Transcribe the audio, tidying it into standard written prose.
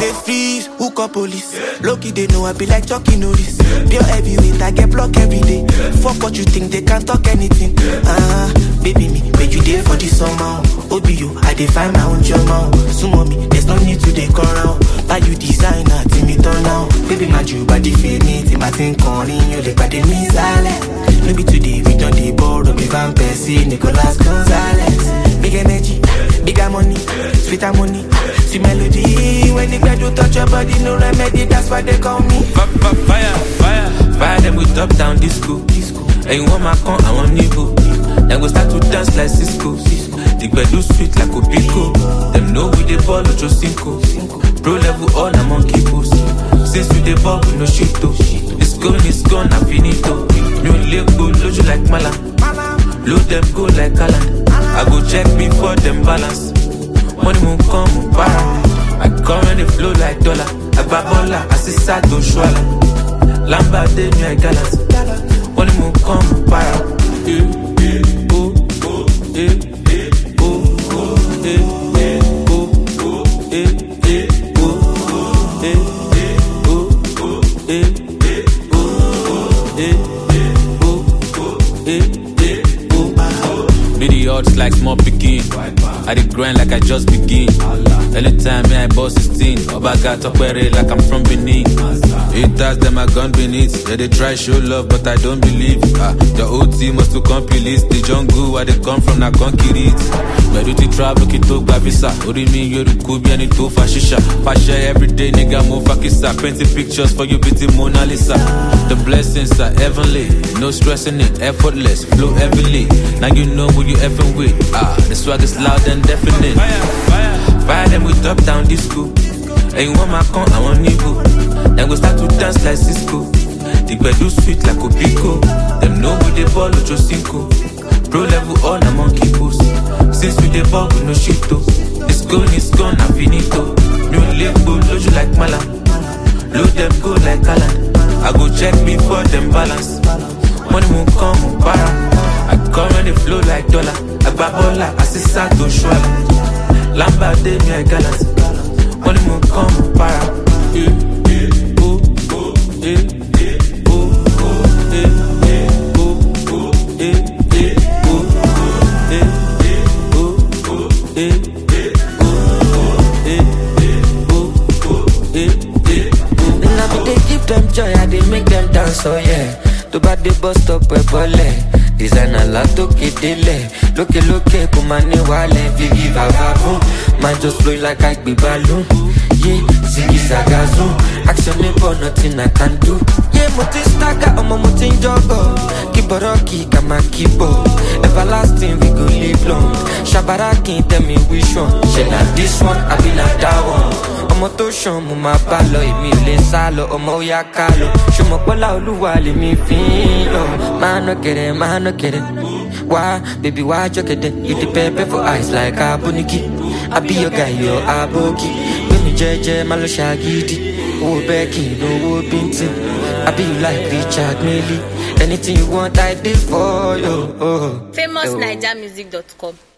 they freeze, who call police? Loki they know I be like Chucky Norris. Pure heavyweight, I get blocked every day. Fuck what you think, they can't talk anything. Baby me, but you there for the summer. OBU, I dey find my own journal. Sumo me, there's no need to dey come round. Buy you designer, till me turn now. Baby my you body feel me, till my thing calling you, they body me silent. Maybe today we done the borrow, be Van Persie, Nicolas Gonzalez. Big energy, bigger money, sweeter money, sweet melody. When the girl do touch your body, no remedy, that's why they call me. Fire, fire, fire them with top down disco. And you want my con, I want Nibo. Then go start to dance like Cisco. The bed do sweet like Obico. Them know we the ball with your cinco. Pro level all I'm on keyboards. Since we the ball with no shit though. It's gone, I'm finito. New live go load you like Mala. Load them go like Alan. I go check me for them balance. Money won't come, won't para. I come and they flow like dollar. I grab babola, I see Sato Shwala. Lamba de me I galas. Money won't come, won't para. It's like small picking. I did grind like I just begin. Anytime I boss 16, Oba got up like I'm from Benin. Haters them I gone beneath. Yeah, they try show love, but I don't believe. The old team must to complete the jungle where they come from, na concrete. Where do they travel, kito visa? Ori mi yoru kubi and ito fashisha. Fasha every day, nigga mo fakisa. Painting pictures for you, beauty Mona Lisa. The blessings are heavenly, no stressing it, effortless, flow heavily. Now you know who you effing with. The swag is loud and definite. Fire them with top down disco. And you want my con, I want Nibo. Then go start to dance like Cisco. The bed do sweet like Obico. Them know we the ball with your cinco. Pro level all I'm on keyboards. Since we the ball with no shit though. It's gone, I'm finito. New live go load you like Mala. Load them go like Alan. I go check me for them balance. Money won't come, won't para. I come and they flow like dollar. I grab babola, I see Sato Shwala. Lamba de me I galas. Money won't come, won't para. Joy, I did make them dance, oh yeah. To bad the bus stop, we bole. Designer la toke dele. Loke, kumani wale. Vivi vavavoom. Man just flow like I be balloon. Yeah, ziggy zagazoom. Action never nothing I can do. Yeah, mutin stagger, mutin joggo. Kiboroki, kama kibo. Everlasting, we go live long. Shabaraki, tell me which one. She like this one, I be like that one. Moto show mo ma ba lo emi o le sa lo omo ya ka lo shomo pola oluwa le mi fin lo ma no kere why baby why jokede you the pepper for eyes like abuniki I be your guy your aboki when me jeje ma lo shagidi o beki no wo binti I be you like Richard Millie anything you want I did for you famousnigermusic.com